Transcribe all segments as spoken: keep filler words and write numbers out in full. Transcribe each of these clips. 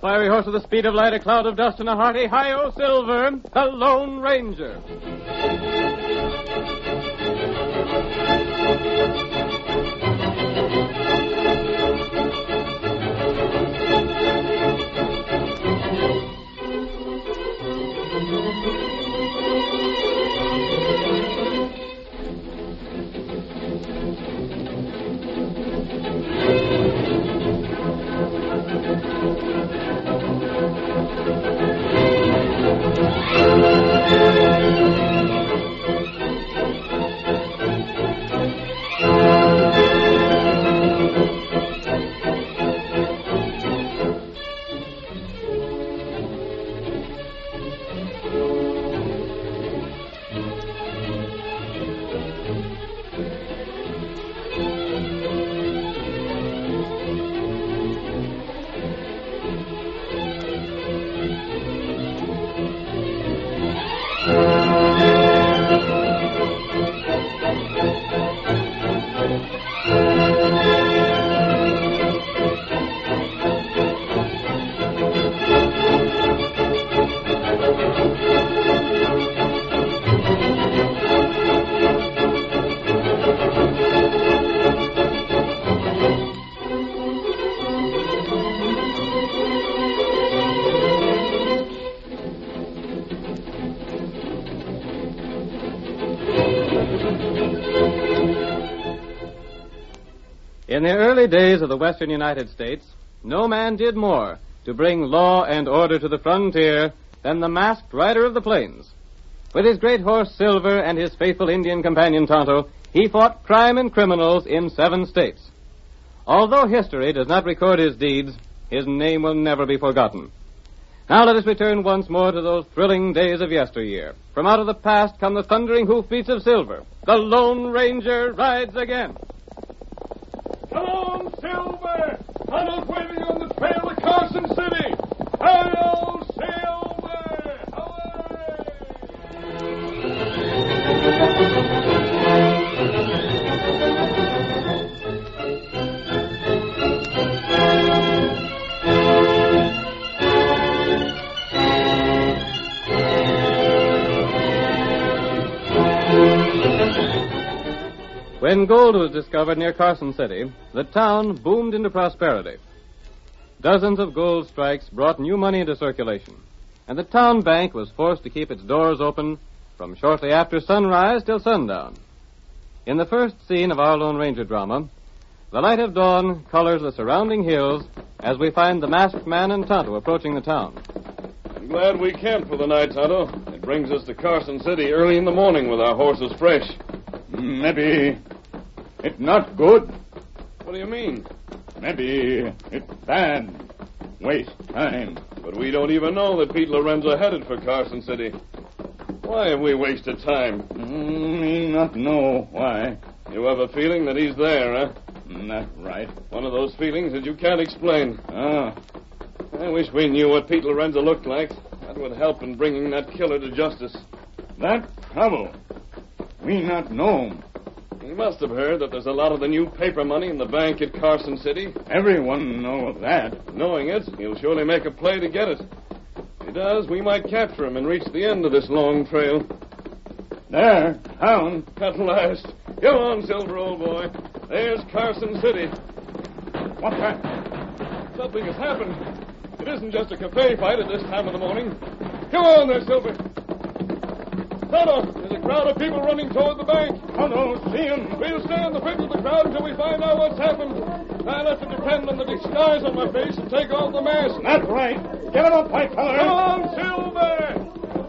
fiery horse with the speed of light, a cloud of dust, and a hearty hi-yo Silver, the Lone Ranger. In the early days of the western United States, no man did more to bring law and order to the frontier than the masked rider of the plains. With his great horse Silver and his faithful Indian companion Tonto, he fought crime and criminals in seven states. Although history does not record his deeds, his name will never be forgotten. Now let us return once more to those thrilling days of yesteryear. From out of the past come the thundering hoofbeats of Silver. The Lone Ranger rides again. Come on, Silver! Tunnel's waiting on the trail to Carson City! Hi-yo, Silver! When gold was discovered near Carson City, the town boomed into prosperity. Dozens of gold strikes brought new money into circulation, and the town bank was forced to keep its doors open from shortly after sunrise till sundown. In the first scene of our Lone Ranger drama, the light of dawn colors the surrounding hills as we find the masked man and Tonto approaching the town. I'm glad we camped for the night, Tonto. It brings us to Carson City early in the morning with our horses fresh. Maybe it's not good. What do you mean? Maybe it's bad. Waste time. But we don't even know that Pete Lorenzo headed for Carson City. Why have we wasted time? Mm, me not know why. You have a feeling that he's there, huh? That's right. One of those feelings that you can't explain. Ah. I wish we knew what Pete Lorenzo looked like. That would help in bringing that killer to justice. That trouble. We not know. He must have heard that there's a lot of the new paper money in the bank at Carson City. Everyone knows that. Knowing it, he'll surely make a play to get it. If he does, we might capture him and reach the end of this long trail. There, town. At last. Come on, Silver, old boy. There's Carson City. What's that? Something has happened. It isn't just a cafe fight at this time of the morning. Come on there, Silver. Tonto, there's a crowd of people running toward the bank. Tonto, see him. We'll stay on the fringe of the crowd until we find out what's happened. I'll have to depend on the disguise on my face and take off the mask. That's right. Get him up, white feller. Come on, Silver!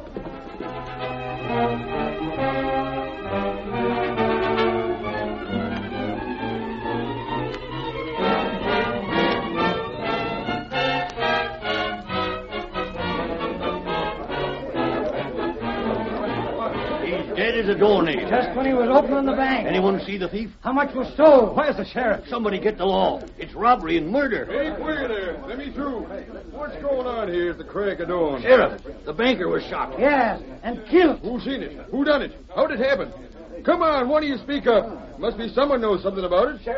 Dead as a doornail. Just when he was opening the bank. Anyone see the thief? How much was stole? Where's the sheriff? Somebody get the law. It's robbery and murder. Hey, quiet there. Let me through. What's going on here at the crack of dawn? Sheriff, the banker was shot. Yes, and killed. Who seen it? Who done it? How'd it happen? Come on, one of you speak up. Must be someone knows something about it. Sheriff,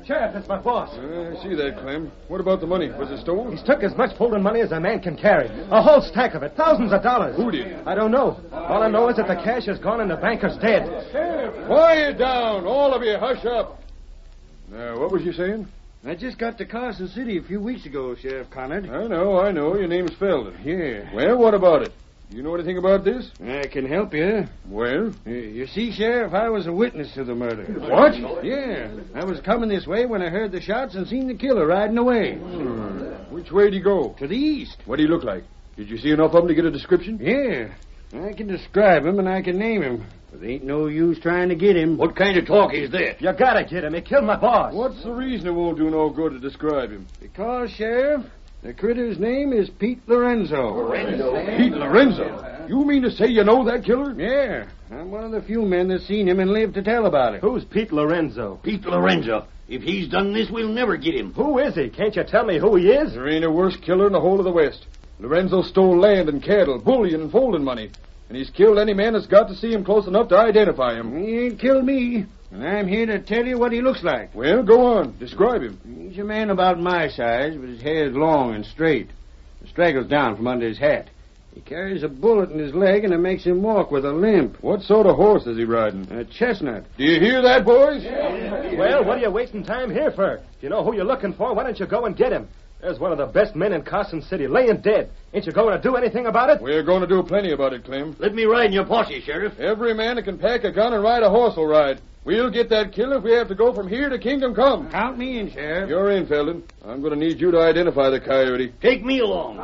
Sheriff, that's my boss. Uh, I see that, Clem. What about the money? Was it stolen? He's took as much folding money as a man can carry. A whole stack of it. Thousands of dollars. Who did? I don't know. All I know is that the cash is gone and the banker's dead. Quiet down. All of you, hush up. Now, what was you saying? I just got to Carson City a few weeks ago, Sheriff Conard. I know, I know. Your name's Felden. Yeah. Well, what about it? You know anything about this? I can help you. Well? Uh, You see, Sheriff, I was a witness to the murder. What? Yeah. I was coming this way when I heard the shots and seen the killer riding away. Hmm. Which way did he go? To the east. What did he look like? Did you see enough of him to get a description? Yeah. I can describe him and I can name him. But there ain't no use trying to get him. What kind of talk is that? You gotta get him. He killed my boss. What's the reason it won't do no good to describe him? Because, Sheriff, the critter's name is Pete Lorenzo. Lorenzo? Pete Lorenzo? You mean to say you know that killer? Yeah. I'm one of the few men that's seen him and lived to tell about it. Who's Pete Lorenzo? Pete Lorenzo. If he's done this, we'll never get him. Who is he? Can't you tell me who he is? There ain't a worse killer in the whole of the West. Lorenzo stole land and cattle, bullion and folding money. And he's killed any man that's got to see him close enough to identify him. He ain't killed me. And I'm here to tell you what he looks like. Well, go on. Describe him. He's a man about my size, but his hair is long and straight. It straggles down from under his hat. He carries a bullet in his leg, and it makes him walk with a limp. What sort of horse is he riding? A chestnut. Do you hear that, boys? Well, what are you wasting time here for? If you know who you're looking for, why don't you go and get him? There's one of the best men in Carson City, laying dead. Ain't you going to do anything about it? We're going to do plenty about it, Clem. Let me ride in your posse, Sheriff. Every man that can pack a gun and ride a horse will ride. We'll get that killer if we have to go from here to Kingdom Come. Count me in, Sheriff. You're in, Felden. I'm going to need you to identify the coyote. Take me along.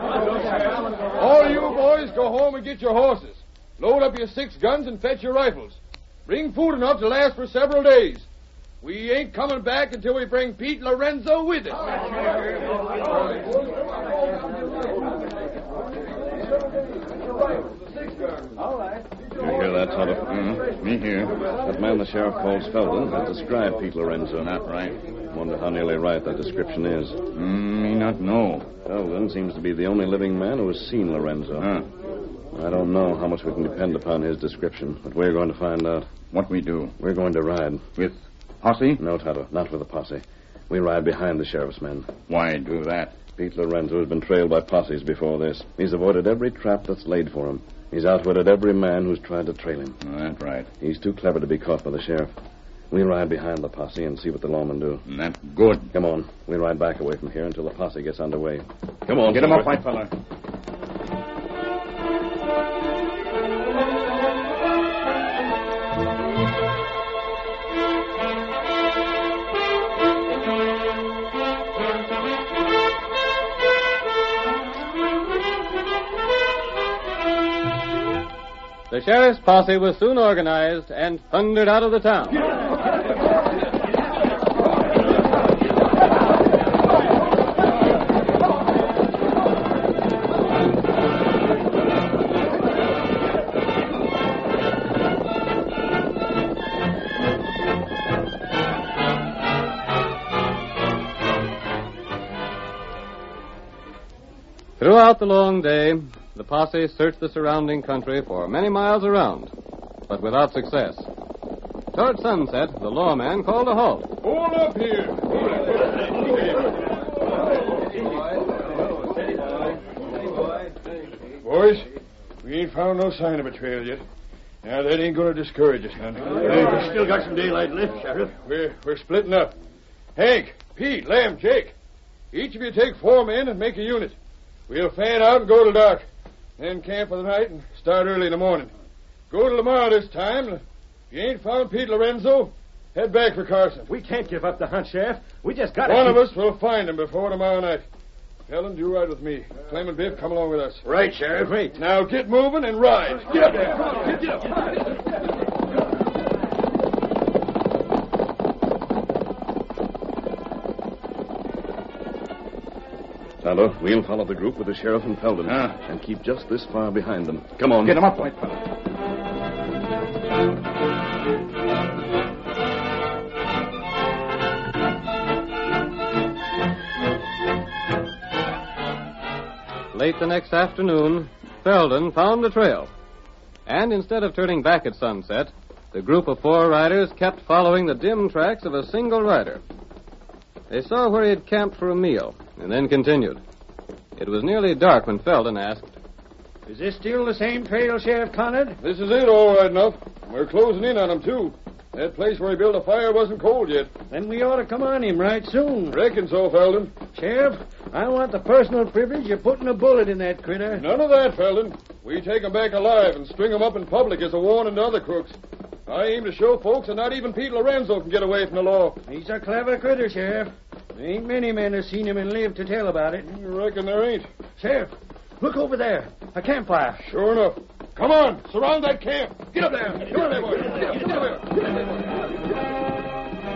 All you boys go home and get your horses. Load up your six guns and fetch your rifles. Bring food enough to last for several days. We ain't coming back until we bring Pete Lorenzo with us. You hear that, Tonto? Mm-hmm. Me here. That man the sheriff calls Felden has described Pete Lorenzo. Not right. Wonder how nearly right that description is. Mm, me not know. Felden seems to be the only living man who has seen Lorenzo. Huh. I don't know how much we can depend upon his description, but we're going to find out. What we do? We're going to ride. With posse? No, Tonto, not with a posse. We ride behind the sheriff's men. Why do that? Pete Lorenzo has been trailed by posses before this. He's avoided every trap that's laid for him. He's outwitted every man who's tried to trail him. Oh, that's right. He's too clever to be caught by the sheriff. We'll ride behind the posse and see what the lawmen do. That's good. Come on. We'll ride back away from here until the posse gets underway. Come on, Get him Silver. up, white fella. The sheriff's posse was soon organized and thundered out of the town. Throughout the long day, the posse searched the surrounding country for many miles around, but without success. Toward sunset, the lawman called a halt. Hold up here. Boys, we ain't found no sign of a trail yet. Now, that ain't going to discourage us none. We still got some daylight left, Sheriff. We're, we're splitting up. Hank, Pete, Lem, Jake. Each of you take four men and make a unit. We'll fan out and go to dark. Then camp for the night and start early in the morning. Go to Lamar this time. If you ain't found Pete Lorenzo, head back for Carson. We can't give up the hunt, Sheriff. We just got to... One of us will find him before tomorrow night. Helen, you ride with me. Clem and Biff, come along with us. Right, Sheriff. Great. Now get moving and ride. Get up there. Come on, get up. Tonto, we'll follow the group with the sheriff and Felden. Ah. And keep just this far behind them. Come on. Get him up, white fella. Late the next afternoon, Felden found the trail. And instead of turning back at sunset, the group of four riders kept following the dim tracks of a single rider. They saw where he had camped for a meal, and then continued. It was nearly dark when Felden asked, Is this still the same trail, Sheriff Conard? This is it, all right enough. We're closing in on him, too. That place where he built a fire wasn't cold yet. Then we ought to come on him right soon. Reckon so, Felden. Sheriff, I want the personal privilege of putting a bullet in that critter. None of that, Felden. We take him back alive and string him up in public as a warning to other crooks. I aim to show folks that not even Pete Lorenzo can get away from the law. He's a clever critter, Sheriff. There ain't many men have seen him and lived to tell about it. You reckon there ain't? Sheriff, look over there. A campfire. Sure enough. Come on, surround that camp. Get up there. Get up there, boy. Get up there. Get up there, boy.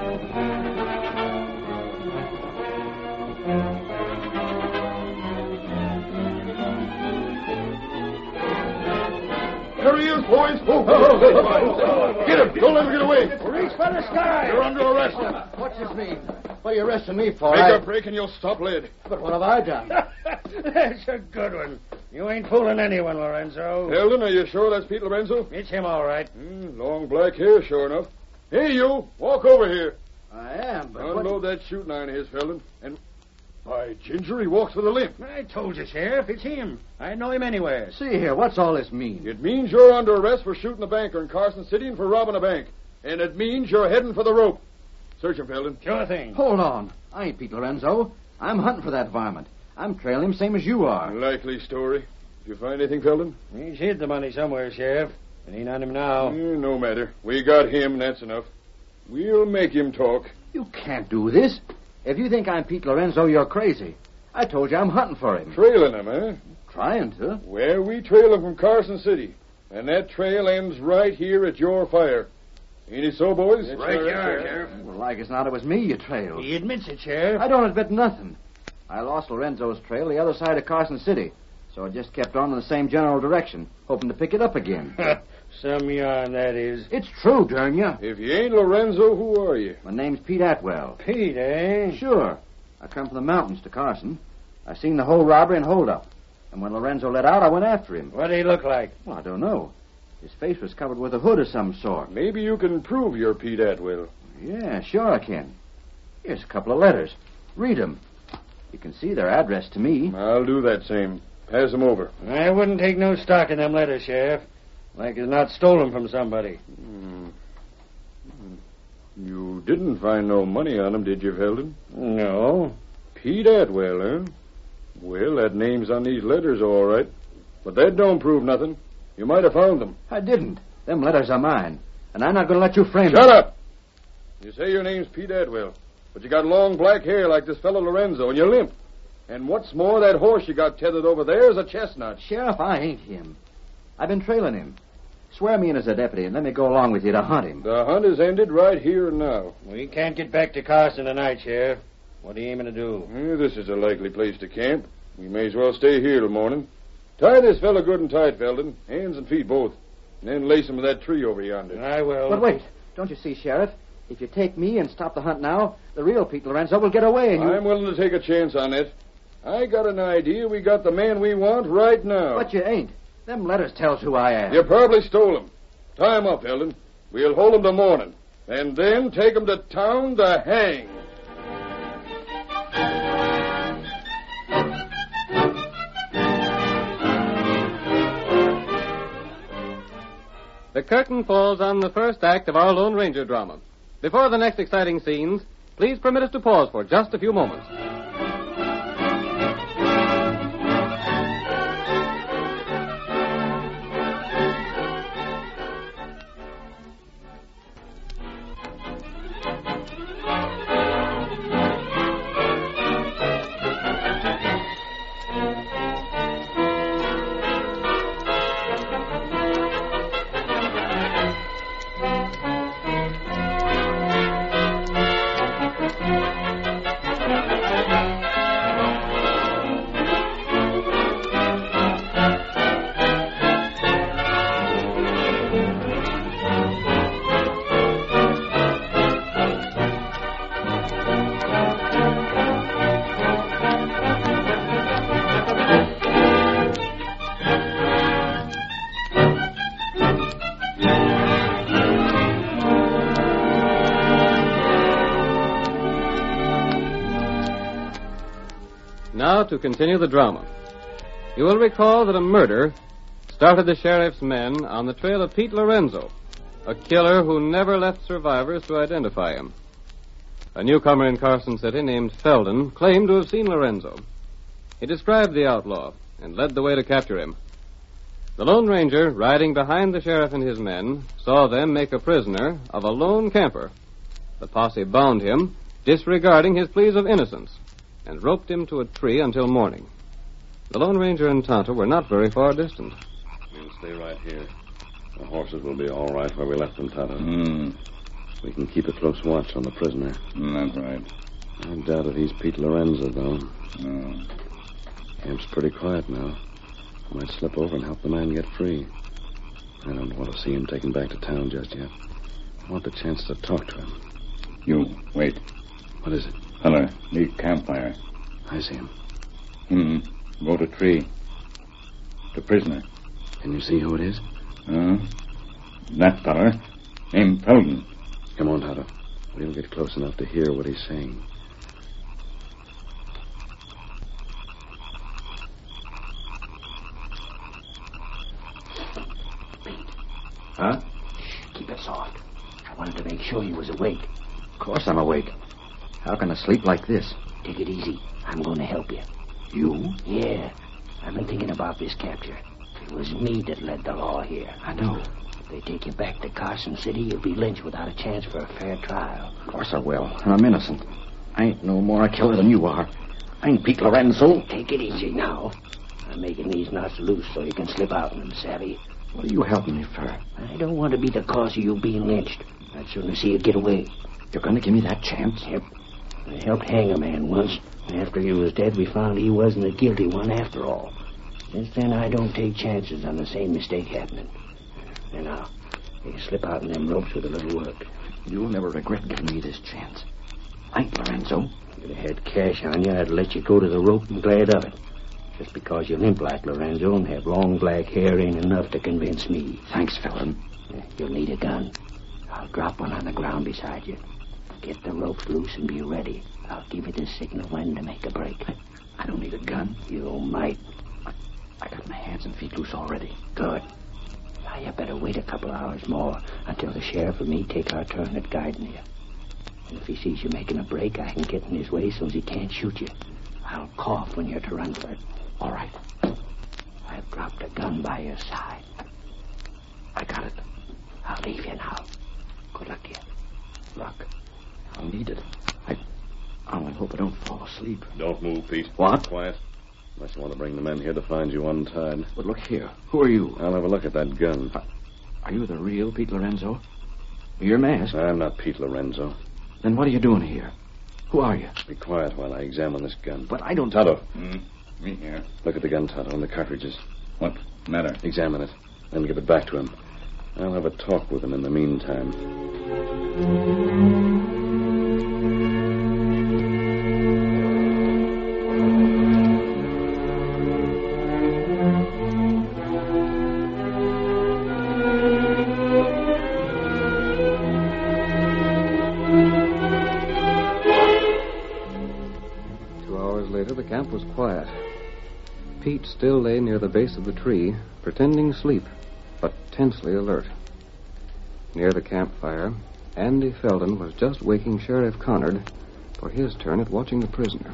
There he is, boys. Oh, oh, oh, oh. Get him. Don't let him get away. Reach for the sky. You're under arrest. What's this mean? What are you arresting me for? Make I... a break and you'll stop lead. But what have I done? That's a good one. You ain't fooling anyone, Lorenzo. Felden, are you sure that's Pete Lorenzo? It's him, all right. Mm, long black hair, sure enough. Hey, you. Walk over here. I am, but Unload what... that shooting iron of his, Felden. And, by ginger, he walks with a limp. I told you, Sheriff. It's him. I know him anywhere. See here, what's all this mean? It means you're under arrest for shooting a banker in Carson City and for robbing a bank. And it means you're heading for the rope. Search him, Felden. Sure thing. Hold on. I ain't Pete Lorenzo. I'm hunting for that varmint. I'm trailing him same as you are. Likely story. Did you find anything, Felden? He's hid the money somewhere, Sheriff. It ain't on him now. Eh, no matter. We got him, and that's enough. We'll make him talk. You can't do this. If you think I'm Pete Lorenzo, you're crazy. I told you I'm hunting for him. Trailing him, eh? Trying to. Well, we trail him from Carson City. And that trail ends right here at your fire. Ain't it so, boys? That's right, you are, Sheriff. Well, like as not, it was me you trailed. He admits it, Sheriff. I don't admit nothing. I lost Lorenzo's trail the other side of Carson City, so I just kept on in the same general direction, hoping to pick it up again. Some yarn, that is. It's true, darn ya. If you ain't Lorenzo, who are you? My name's Pete Atwell. Pete, eh? Sure. I come from the mountains to Carson. I seen the whole robbery and hold-up. And when Lorenzo let out, I went after him. What'd he look like? Well, I don't know. His face was covered with a hood of some sort. Maybe you can prove you're Pete Atwell. Yeah, sure I can. Here's a couple of letters. Read 'em. You can see their address to me. I'll do that same. Pass them over. I wouldn't take no stock in them letters, Sheriff. Like it's not stolen from somebody. Hmm. You didn't find no money on them, did you, Felden? No. Pete Atwell, eh? Well, that name's on these letters, all right. But that don't prove nothing. You might have found them. I didn't. Them letters are mine. And I'm not going to let you frame Shut them. up! You say your name's Pete Atwell, but you got long black hair like this fellow Lorenzo, and you're limp. And what's more, that horse you got tethered over there is a chestnut. Sheriff, I ain't him. I've been trailing him. Swear me in as a deputy and let me go along with you to hunt him. The hunt is ended right here and now. We can't get back to Carson tonight, Sheriff. What are you aiming to do? Eh, this is a likely place to camp. We may as well stay here till morning. Tie this fellow good and tight, Felden. Hands and feet both. And then lace him to that tree over yonder. I will. But wait. Don't you see, Sheriff? If you take me and stop the hunt now, the real Pete Lorenzo will get away and you... I'm willing to take a chance on it. I got an idea we got the man we want right now. But you ain't. Them letters tells who I am. You probably stole him. Tie him up, Felden. We'll hold him till morning. And then take him to town to hang. The curtain falls on the first act of our Lone Ranger drama. Before the next exciting scenes, please permit us to pause for just a few moments. Now to continue the drama. You will recall that a murder started the sheriff's men on the trail of Pete Lorenzo, a killer who never left survivors to identify him. A newcomer in Carson City named Felden claimed to have seen Lorenzo. He described the outlaw and led the way to capture him. The Lone Ranger, riding behind the sheriff and his men, saw them make a prisoner of a lone camper. The posse bound him, disregarding his pleas of innocence, and roped him to a tree until morning. The Lone Ranger and Tonto were not very far distant. We'll stay right here. The horses will be all right where we left them, Tonto. Hmm. We can keep a close watch on the prisoner. That's right. I doubt if he's Pete Lorenzo, though. No. Camp's pretty quiet now. I might slip over and help the man get free. I don't want to see him taken back to town just yet. I want the chance to talk to him. You, wait. What is it? Feller, neat campfire. I see him. Hmm. Go to tree. The prisoner. Can you see who it is? Uh, that feller. Named Felden. Come on, Tonto. We'll get close enough to hear what he's saying. Huh? Keep it soft. I wanted to make sure you was awake. Of course I'm awake. How can I sleep like this? Take it easy. I'm going to help you. You? Yeah. I've been thinking about this capture. It was me that led the law here. I know. If they take you back to Carson City, you'll be lynched without a chance for a fair trial. Of course I will. And I'm innocent. I ain't no more a killer than you are. I ain't Pete Lorenzo. Take it easy now. I'm making these knots loose so you can slip out in them, savvy? What are you helping me for? I don't want to be the cause of you being lynched. I'd sooner see you get away. You're going to give me that chance? Yep. I helped hang a man once. After he was dead, we found he wasn't the guilty one after all. Since then, I don't take chances on the same mistake happening. And now, you can slip out in them ropes with a little work. You'll never regret giving me this chance. I ain't Lorenzo. If I had cash on you, I'd let you go to the rope and glad of it. Just because you limp like Lorenzo and have long black hair ain't enough to convince me. Thanks, Felden. You'll need a gun. I'll drop one on the ground beside you. Get the ropes loose and be ready. I'll give you the signal when to make a break. I, I don't need a gun. You might. I, I got my hands and feet loose already. Good. Now, you better wait a couple hours more until the sheriff and me take our turn at guiding you. And if he sees you making a break, I can get in his way so he can't shoot you. I'll cough when you're to run for it. All right. I've dropped a gun by your side. I got it. I'll leave you now. Good luck to you. Luck. I'll need it. I, I only hope I don't fall asleep. Don't move, Pete. What? Quiet. Unless you want to bring the men here to find you untied. But look here. Who are you? I'll have a look at that gun. Uh, are you the real Pete Lorenzo? You're masked. I'm not Pete Lorenzo. Then what are you doing here? Who are you? Be quiet while I examine this gun. But I don't... Tonto. Hmm? Me here. Look at the gun, Tonto, and the cartridges. What matter? Examine it, then give it back to him. I'll have a talk with him in the meantime. Two hours later, the camp was quiet. Pete still lay near the base of the tree, pretending sleep, but tensely alert. Near the campfire, Andy Felden was just waking Sheriff Connard for his turn at watching the prisoner.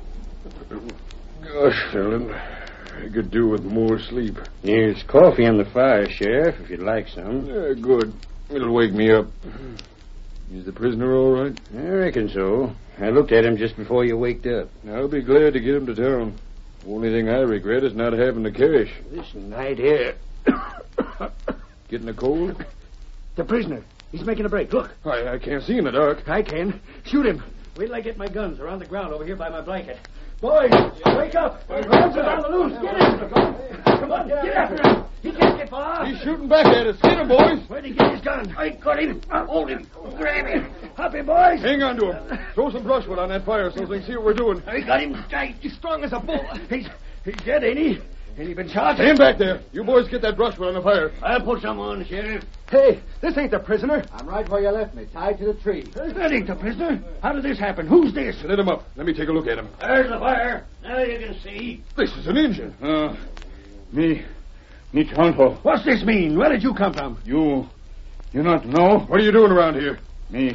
Gosh, Felden, I could do with more sleep. There's coffee on the fire, Sheriff, if you'd like some. Yeah, good. It'll wake me up. Is the prisoner all right? I reckon so. I looked at him just before you waked up. I'll be glad to get him to town. Only thing I regret is not having the cash. This night here. Getting a cold? The prisoner. He's making a break. Look. I, I can't see in the dark. I can. Shoot him. Wait till I get my guns. They're on the ground over here by my blanket. Boys, wake up. Guns are on the loose. Get him. Come on, get after him. He can't get far. He's shooting back at us. Get him, boys. Where'd he get his gun? I got him. Hold him. Grab him. Happy, boys. Hang on to him. Throw some brushwood on that fire so they can see what we're doing. I got him tight. He's strong as a bull. He's, he's dead, ain't he? Ain't he been shot? Stand back there. You boys get that brushwood on the fire. I'll put some on, Sheriff. Hey, this ain't the prisoner. I'm right where you left me, tied to the tree. That ain't the prisoner. How did this happen? Who's this? Let him up. Let me take a look at him. There's the fire. Now you can see. This is an Indian. Uh, me, me Tonto. What's this mean? Where did you come from? You, you not know? What are you doing around here? Me,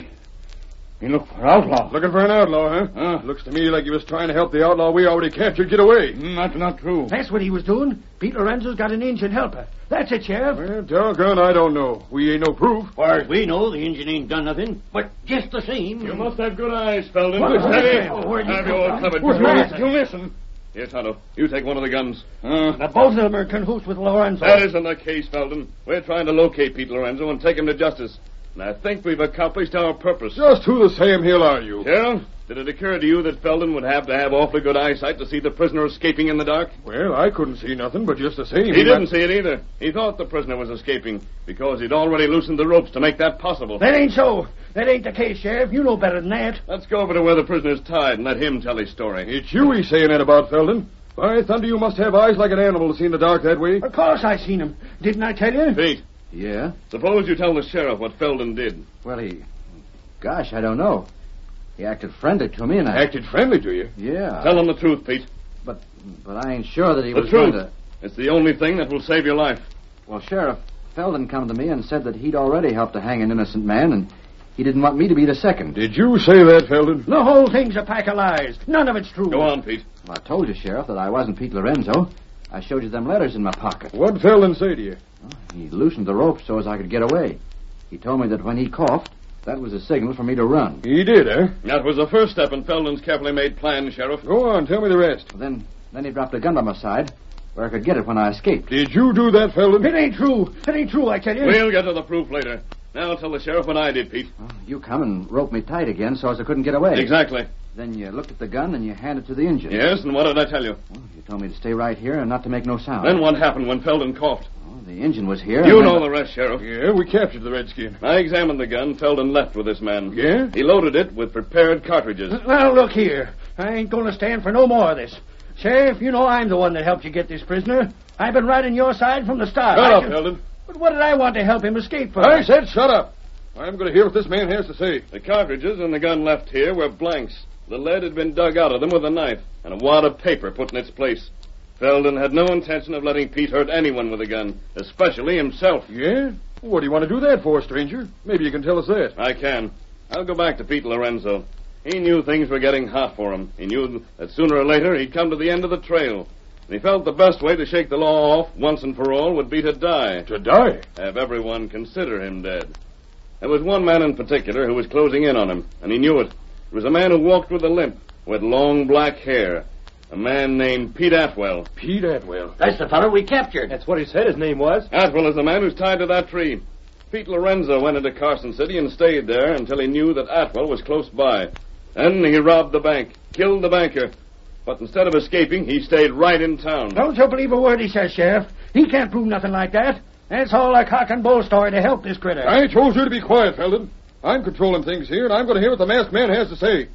me look for outlaw. Looking for an outlaw, huh? Huh? Looks to me like he was trying to help the outlaw we already captured get away. Not, not true. That's what he was doing. Pete Lorenzo's got an Indian helper. That's it, Sheriff. Well, doggone, I don't know. We ain't no proof. far as we know, the Indian ain't done nothing. But just the same... You must have good eyes, Felden. What? Steady. Oh, where'd you Have come you all from? covered. Where's You- Master? You listen. Here, Tonto. You take one of the guns. Uh, Now, both of them are in cahoots with Lorenzo. That isn't the case, Felden. We're trying to locate Pete Lorenzo and take him to justice. And I think we've accomplished our purpose. Just who the Sam Hill are you? Sheriff, did it occur to you that Felden would have to have awfully good eyesight to see the prisoner escaping in the dark? Well, I couldn't see nothing, but just the same. He didn't see it either. He thought the prisoner was escaping because he'd already loosened the ropes to make that possible. That ain't so. That ain't the case, Sheriff. You know better than that. Let's go over to where the prisoner's tied and let him tell his story. It's you he's saying that about, Felden. By thunder, you must have eyes like an animal to see in the dark that way. Of course I seen him. Didn't I tell you? Pete, Yeah? suppose you tell the sheriff what Felden did. Well, he... Gosh, I don't know. He acted friendly to me, and I... Acted friendly to you. Yeah. Tell him the truth, Pete. But but I ain't sure that he The was truth. going to... It's the only thing that will save your life. Well, Sheriff, Felden come to me and said that he'd already helped to hang an innocent man, and he didn't want me to be the second. Did you say that, Felden? The whole thing's a pack of lies. None of it's true. Go on, Pete. Well, I told you, Sheriff, that I wasn't Pete Lorenzo. I showed you them letters in my pocket. What'd Felden say to you? He loosened the rope so as I could get away. He told me that when he coughed, that was a signal for me to run. He did, eh? That was the first step in Felden's carefully made plan, Sheriff. Go on, tell me the rest. Then, then he dropped a gun by my side where I could get it when I escaped. Did you do that, Felden? It ain't true. It ain't true, I tell you. We'll get to the proof later. Now tell the sheriff what I did, Pete. Well, you come and roped me tight again so as I couldn't get away. Exactly. Then you looked at the gun and you handed it to the engine. Yes, and what did I tell you? Well, you told me to stay right here and not to make no sound. Then what happened when Felden coughed? Well, the engine was here. You and know then- the rest, Sheriff. Yeah, we captured the redskin. I examined the gun Felden left with this man. Yeah? He loaded it with prepared cartridges. Well, look here. I ain't going to stand for no more of this. Sheriff, you know I'm the one that helped you get this prisoner. I've been right on your side from the start. Shut I up, can- Felden. But what did I want to help him escape for? I said shut up. I'm going to hear what this man has to say. The cartridges and the gun left here were blanks. The lead had been dug out of them with a knife and a wad of paper put in its place. Felden had no intention of letting Pete hurt anyone with a gun, especially himself. Yeah? What do you want to do that for, stranger? Maybe you can tell us that. I can. I'll go back to Pete Lorenzo. He knew things were getting hot for him. He knew that sooner or later he'd come to the end of the trail. And he felt the best way to shake the law off once and for all would be to die. To die? Have everyone consider him dead. There was one man in particular who was closing in on him, and he knew it. It was a man who walked with a limp, with long black hair. A man named Pete Atwell. Pete Atwell. That's the fellow we captured. That's what he said his name was. Atwell is the man who's tied to that tree. Pete Lorenzo went into Carson City and stayed there until he knew that Atwell was close by. Then he robbed the bank, killed the banker. But instead of escaping, he stayed right in town. Don't you believe a word he says, Sheriff. He can't prove nothing like that. That's all a cock and bull story to help this critter. I told you to be quiet, Felden. I'm controlling things here, and I'm going to hear what the masked man has to say.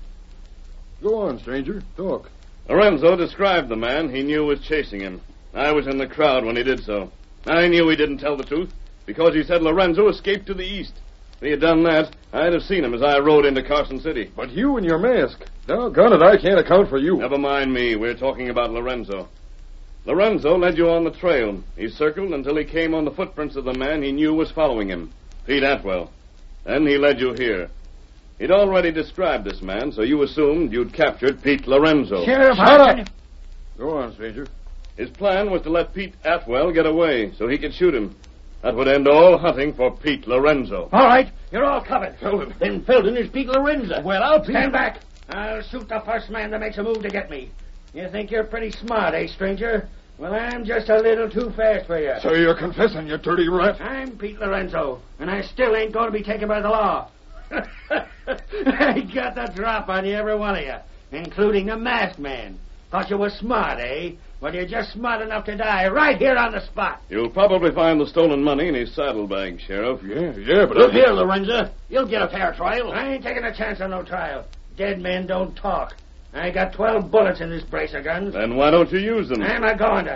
Go on, stranger. Talk. Lorenzo described the man he knew was chasing him. I was in the crowd when he did so. I knew he didn't tell the truth, because he said Lorenzo escaped to the east. If he had done that, I'd have seen him as I rode into Carson City. But you and your mask. Doggone it, I can't account for you. Never mind me. We're talking about Lorenzo. Lorenzo led you on the trail. He circled until he came on the footprints of the man he knew was following him, Pete Atwell. Then he led you here. He'd already described this man, so you assumed you'd captured Pete Lorenzo. Sheriff, Shut I... up! Go on, stranger. His plan was to let Pete Atwell get away so he could shoot him. That would end all hunting for Pete Lorenzo. All right, you're all covered. Felden. Then Felden is Pete Lorenzo. Well, I'll stand back. I'll shoot the first man that makes a move to get me. You think you're pretty smart, eh, stranger? Well, I'm just a little too fast for you. So you're confessing, you dirty rat? I'm Pete Lorenzo, and I still ain't going to be taken by the law. I got the drop on you, every one of you, including the masked man. Thought you were smart, eh? Well, you're just smart enough to die right here on the spot. You'll probably find the stolen money in his saddlebag, Sheriff. Yeah, yeah, but... Look I... here, Lorenzo. You'll get a fair trial. I ain't taking a chance on no trial. Dead men don't talk. I got twelve bullets in this brace of guns. Then why don't you use them? I'm a going to.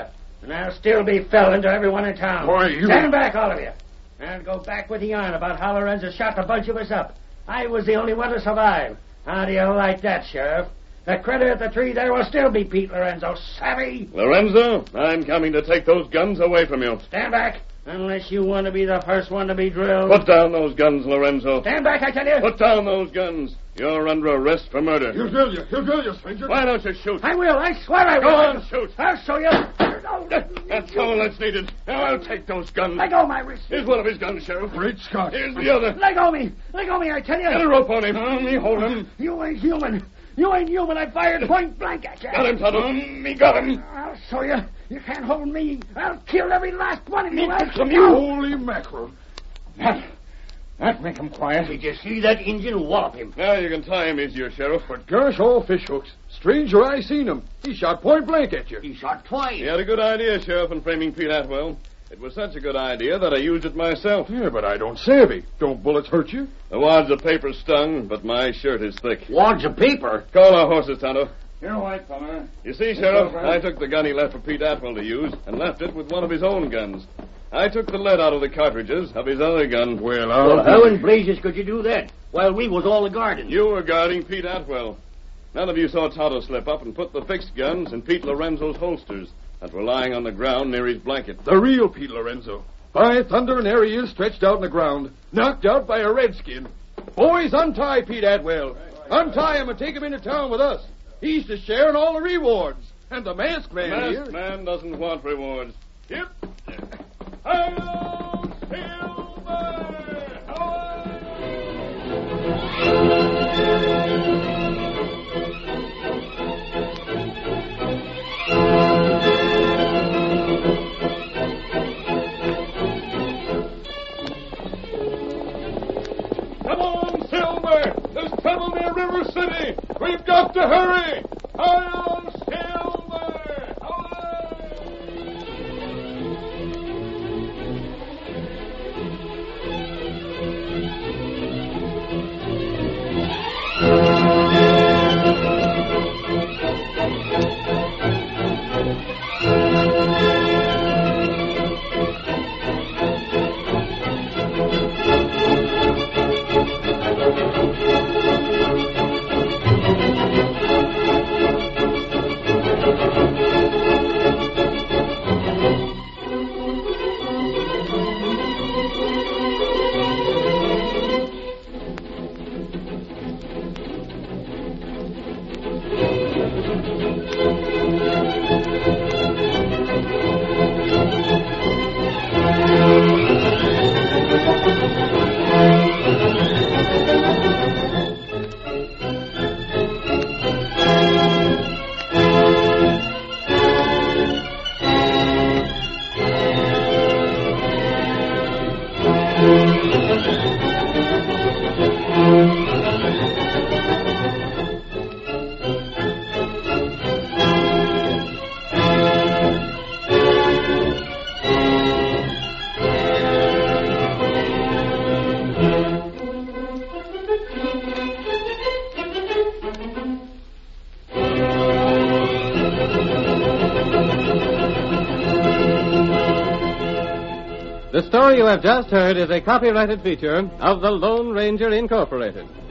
And I'll still be felling to everyone in town. Why, you... Stand back, all of you. And go back with the yarn about how Lorenzo shot a bunch of us up. I was the only one to survive. How do you like that, Sheriff? The critter at the tree there will still be Pete Lorenzo. Savvy? Lorenzo, I'm coming to take those guns away from you. Stand back. Unless you want to be the first one to be drilled. Put down those guns, Lorenzo. Stand back, I tell you. Put down those guns. You're under arrest for murder. He'll drill you. He'll drill you, stranger. Why don't you shoot? I will. I swear I will. Go on, shoot. I'll show you. That's all that's needed. Now I'll take those guns. Let go my wrist. Here's one of his guns, Sheriff. Great Scott. Here's the other. Let go me. Let go me, I tell you. Get a rope on him. On me, hold him. You ain't human. You ain't human. I fired point blank at you. Got him, Tonto. Me got him. I'll show you. You can't hold me. I'll kill every last one of you. Me I'll... you. Holy mackerel. That, that make him quiet. Did you see that Indian wallop him? Now you can tie him easier, Sheriff. But gosh, all fish hooks. Stranger, I seen him. He shot point blank at you. He shot twice. He had a good idea, Sheriff, in framing Pete Atwell. It was such a good idea that I used it myself. Yeah, but I don't savvy. Don't bullets hurt you? The wads of paper stung, but my shirt is thick. Wads of paper? Call our horses, Tonto. You're white, fella. You see, Sheriff, I took the gun he left for Pete Atwell to use and left it with one of his own guns. I took the lead out of the cartridges of his other gun. Well, I'll... Well, how in blazes could you do that while we was all the guarding? You were guarding Pete Atwell. None of you saw Tonto slip up and put the fixed guns in Pete Lorenzo's holsters that were lying on the ground near his blanket. The real Pete Lorenzo. By thunder, and there he is, stretched out on the ground, knocked out by a redskin. Boys, untie Pete Atwell. Untie him and take him into town with us. He's to share in all the rewards. And the masked man The here... masked man doesn't want rewards. Yep. Hi-yo, Silver! Come on, Silver! There's trouble near River City! We've got to hurry! Hi-yo, Silver! The story you have just heard is a copyrighted feature of the Lone Ranger Incorporated.